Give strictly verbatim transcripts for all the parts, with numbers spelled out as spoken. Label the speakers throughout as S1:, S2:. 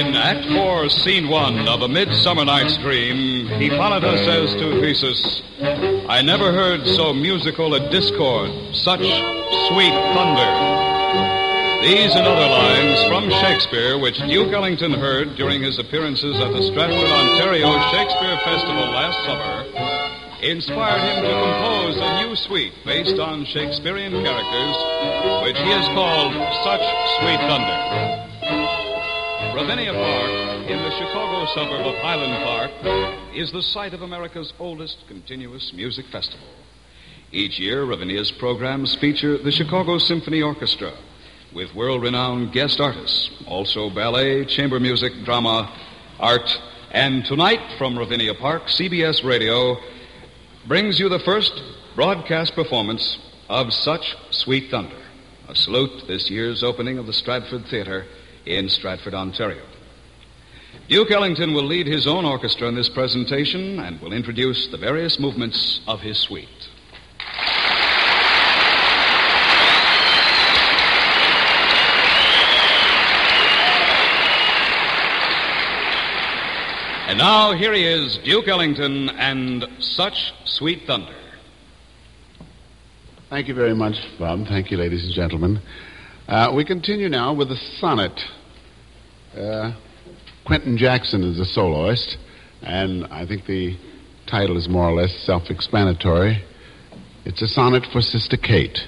S1: In Act Four, Scene One of A Midsummer Night's Dream, Hippolytus says to Theseus, I never heard so musical a discord, such sweet thunder. These and other lines from Shakespeare, which Duke Ellington heard during his appearances at the Stratford, Ontario Shakespeare Festival last summer, inspired him to compose a new suite based on Shakespearean characters, which he has called Such Sweet Thunder. Ravinia Park, in the Chicago suburb of Highland Park, is the site of America's oldest continuous music festival. Each year, Ravinia's programs feature the Chicago Symphony Orchestra, with world-renowned guest artists, also ballet, chamber music, drama, art, and tonight from Ravinia Park, C B S Radio brings you the first broadcast performance of Such Sweet Thunder, a salute to this year's opening of the Stratford Theatre in Stratford, Ontario. Duke Ellington will lead his own orchestra in this presentation and will introduce the various movements of his suite. And now, here he is, Duke Ellington, and Such Sweet Thunder.
S2: Thank you very much, Bob. Thank you, ladies and gentlemen. Uh, we continue now with a sonnet. Uh, Quentin Jackson is a soloist, and I think the title is more or less self-explanatory. It's a sonnet for Sister Kate.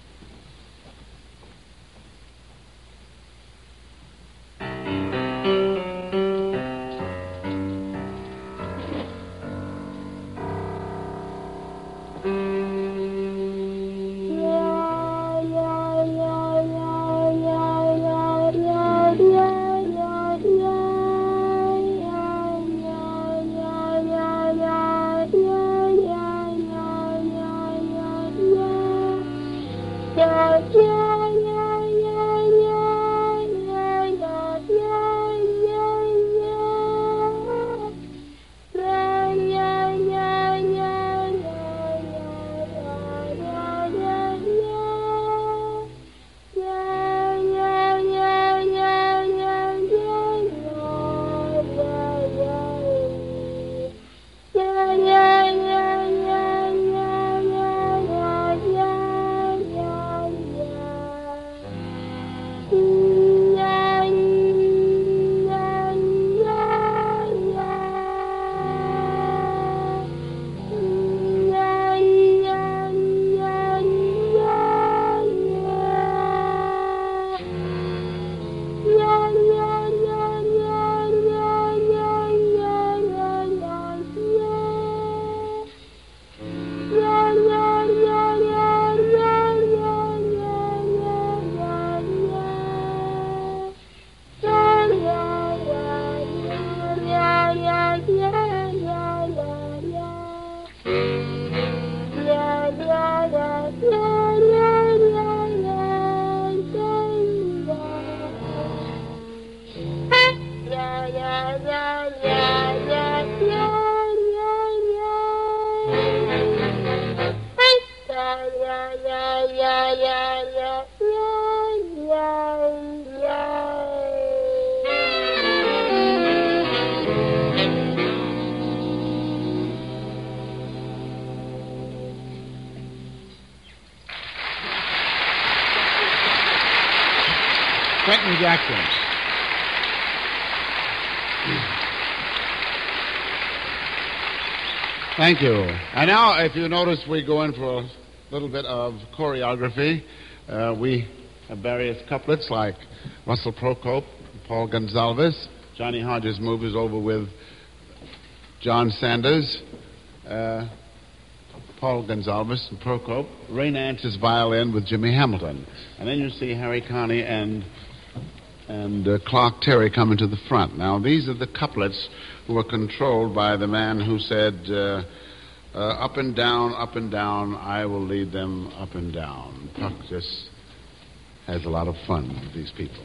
S2: Quentin Jackson. Thank you. And now, if you notice, we go in for a little bit of choreography. Uh, we have various couplets like Russell Procope, Paul Gonsalves. Johnny Hodges' move is over with John Sanders, uh, Paul Gonsalves and Procope. Ray Nance's violin with Jimmy Hamilton. And then you see Harry Carney and and uh, Clark Terry coming to the front. Now, these are the couplets who were controlled by the man who said, uh, uh, up and down, up and down, I will lead them up and down. Puck just has a lot of fun with these people.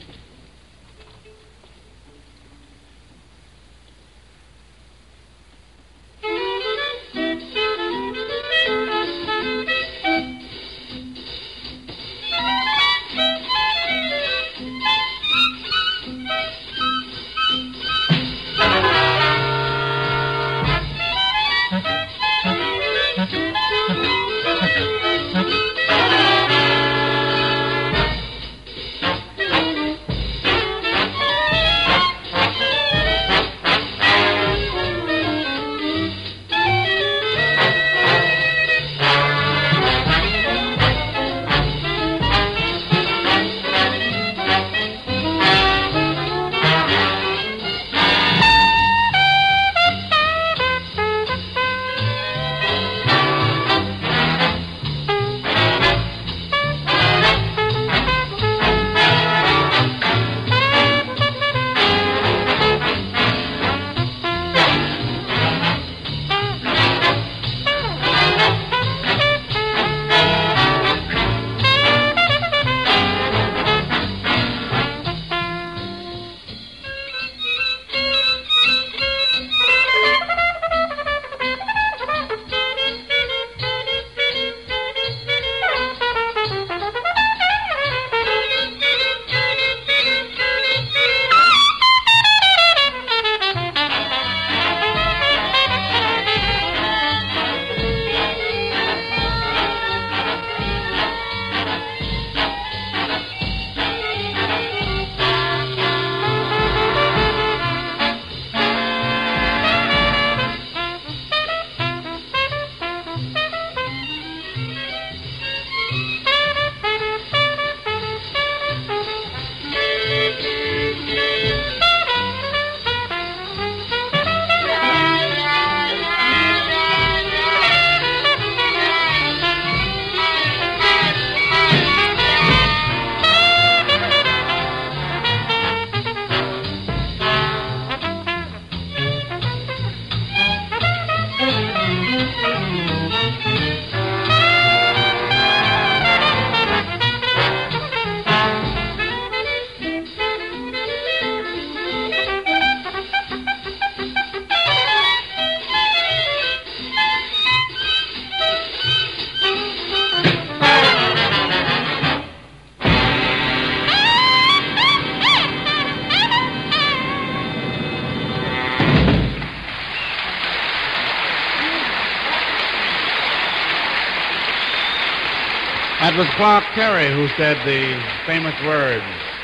S2: That was Clark Terry who said the famous words.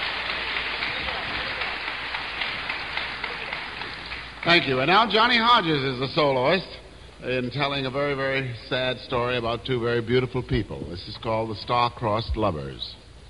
S2: Thank you. And now Johnny Hodges is the soloist in telling a very, very sad story about two very beautiful people. This is called The Star-Crossed Lovers.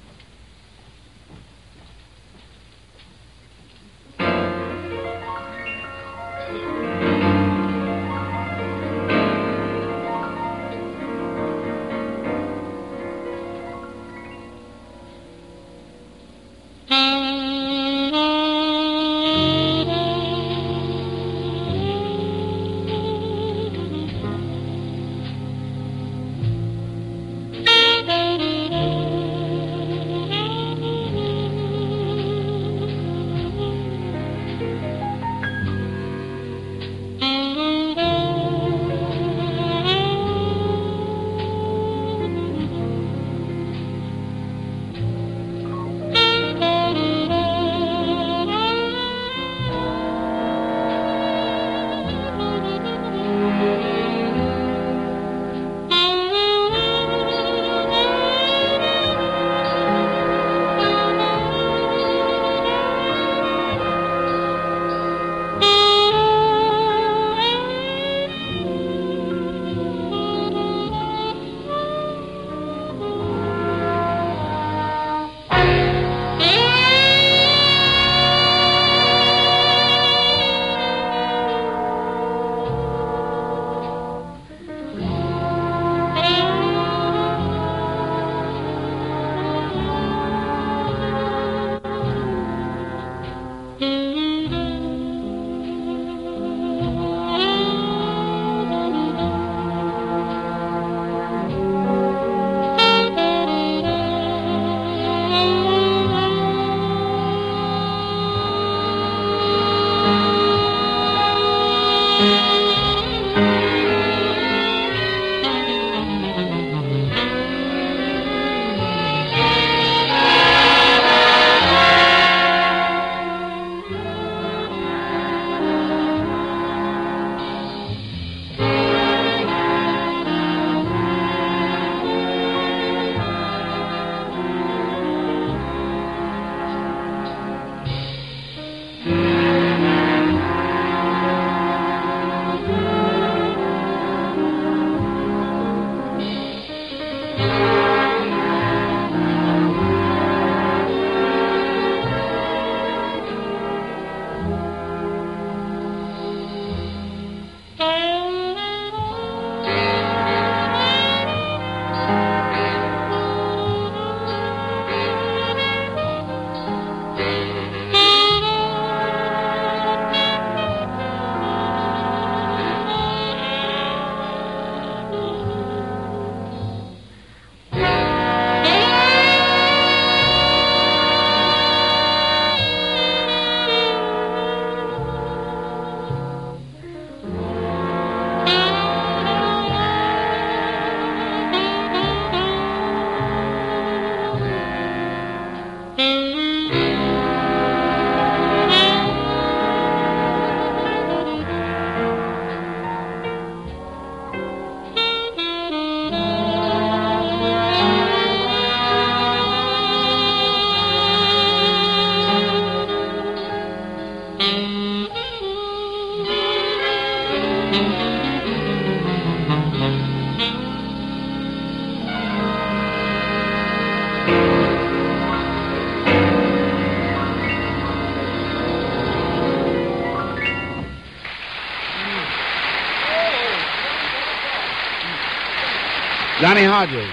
S2: Johnny Hodges.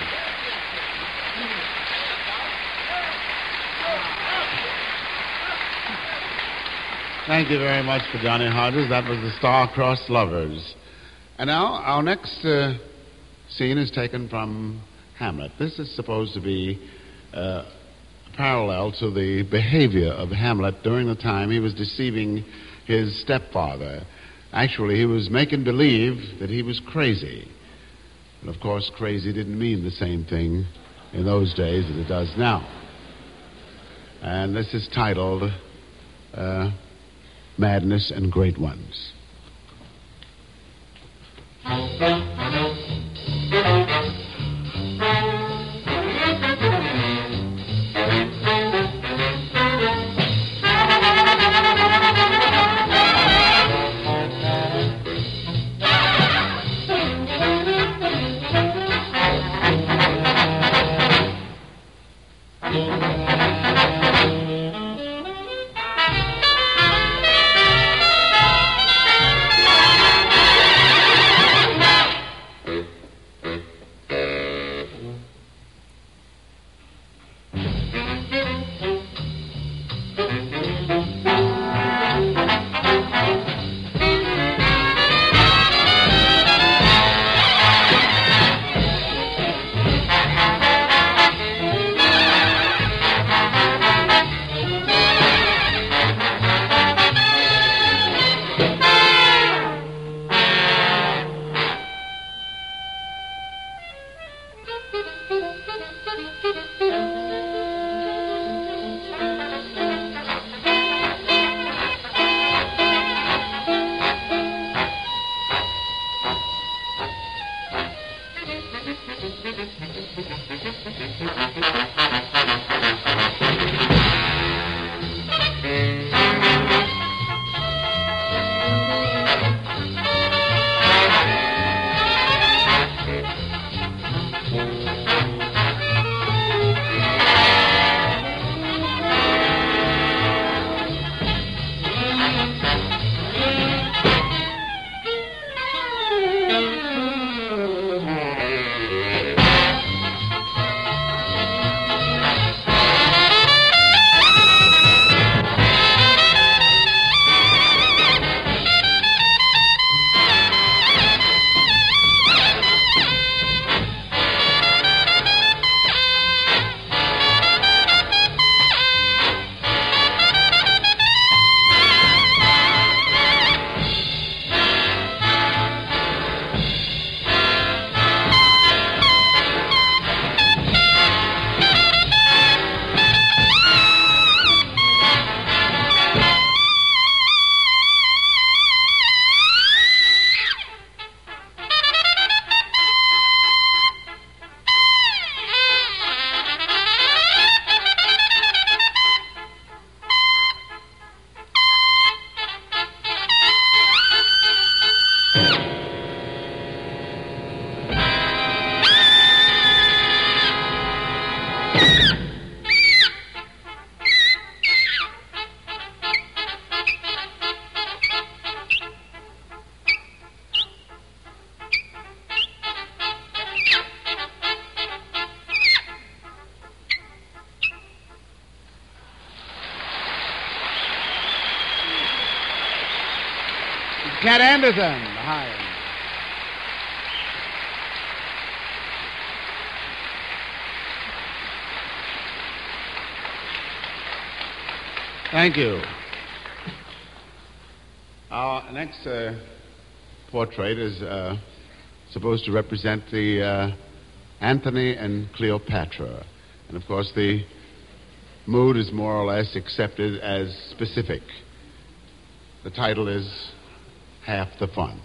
S2: Thank you very much for Johnny Hodges. That was the Star-Crossed Lovers. And now our next uh, scene is taken from Hamlet. This is supposed to be uh, parallel to the behavior of Hamlet during the time he was deceiving his stepfather. Actually, he was making believe that he was crazy. And, of course, crazy didn't mean the same thing in those days as it does now. And this is titled uh, Madness and Great Ones. Cat Anderson, hi. Thank you. Our next uh, portrait is uh, supposed to represent the uh, Antony and Cleopatra. And, of course, the mood is more or less accepted as specific. The title is Half the Fun.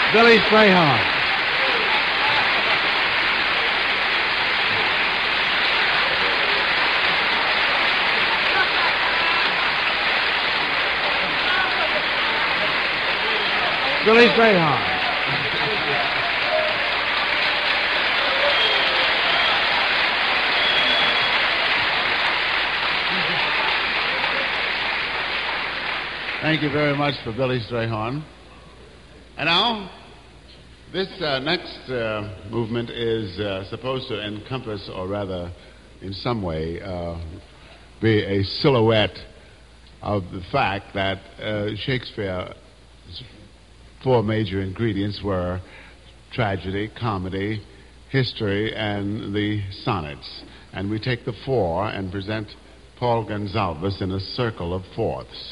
S2: Billy Strayhorn. Billy Strayhorn. Thank you very much for Billy Strayhorn. And now, this uh, next uh, movement is uh, supposed to encompass, or rather, in some way, uh, be a silhouette of the fact that uh, Shakespeare's four major ingredients were tragedy, comedy, history, and the sonnets. And we take the four and present Paul Gonsalves in a circle of fourths.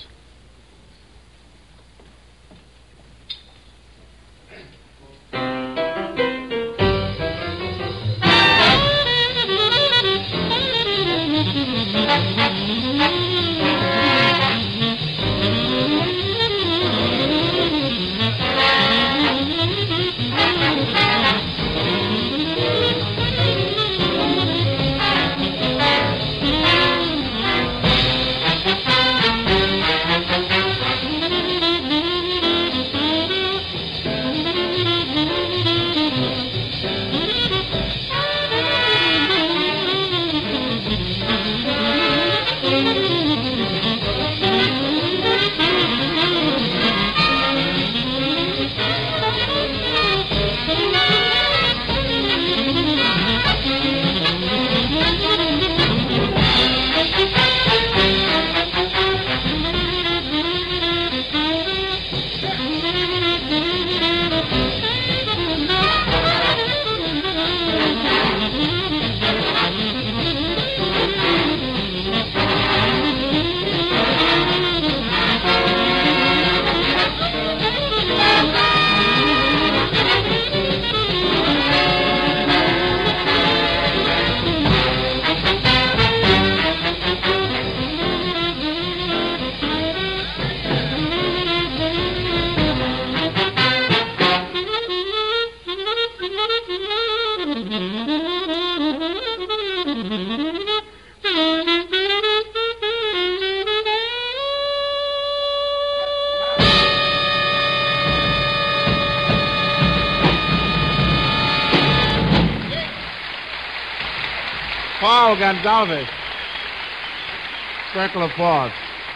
S2: Paul Gonsalves, circle of fourths.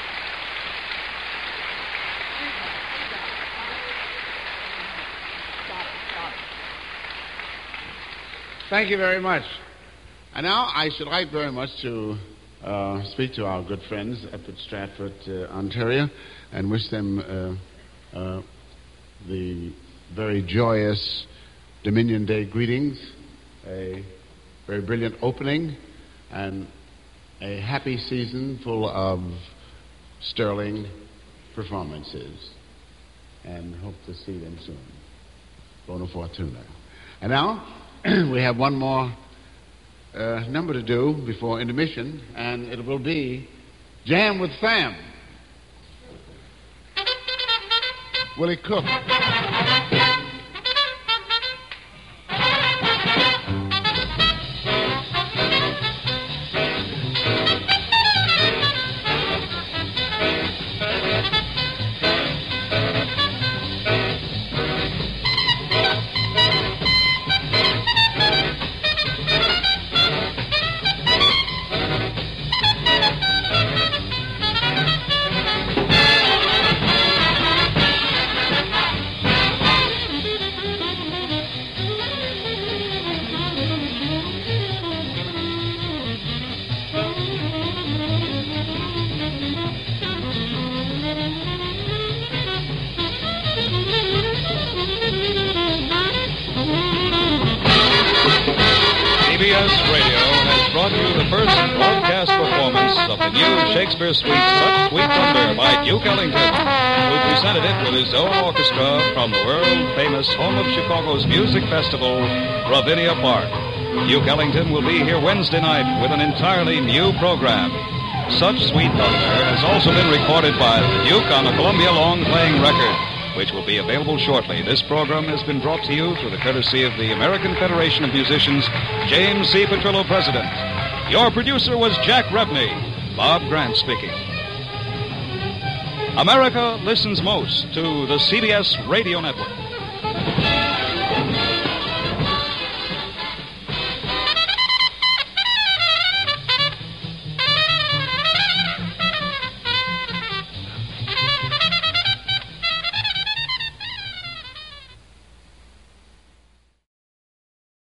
S2: Thank you very much. And now I should like very much to uh, speak to our good friends up at Stratford, uh, Ontario, and wish them uh, uh, the very joyous Dominion Day greetings, a very brilliant opening, and a happy season full of sterling performances. And hope to see them soon. Bona fortuna. And now we have one more uh, number to do before intermission, and it will be Jam with Sam. Willie Cook.
S1: Shakespeare Suite, Such Sweet Thunder by Duke Ellington, who presented it with his own orchestra from the world-famous home of Chicago's music festival, Ravinia Park. Duke Ellington will be here Wednesday night with an entirely new program. Such Sweet Thunder has also been recorded by the Duke on a Columbia long-playing record. which will be available shortly. This program has been brought to you through the courtesy of the American Federation of Musicians, James C. Petrillo, President. Your producer was Jack Rebney. Bob Grant speaking. America listens most to the C B S Radio Network.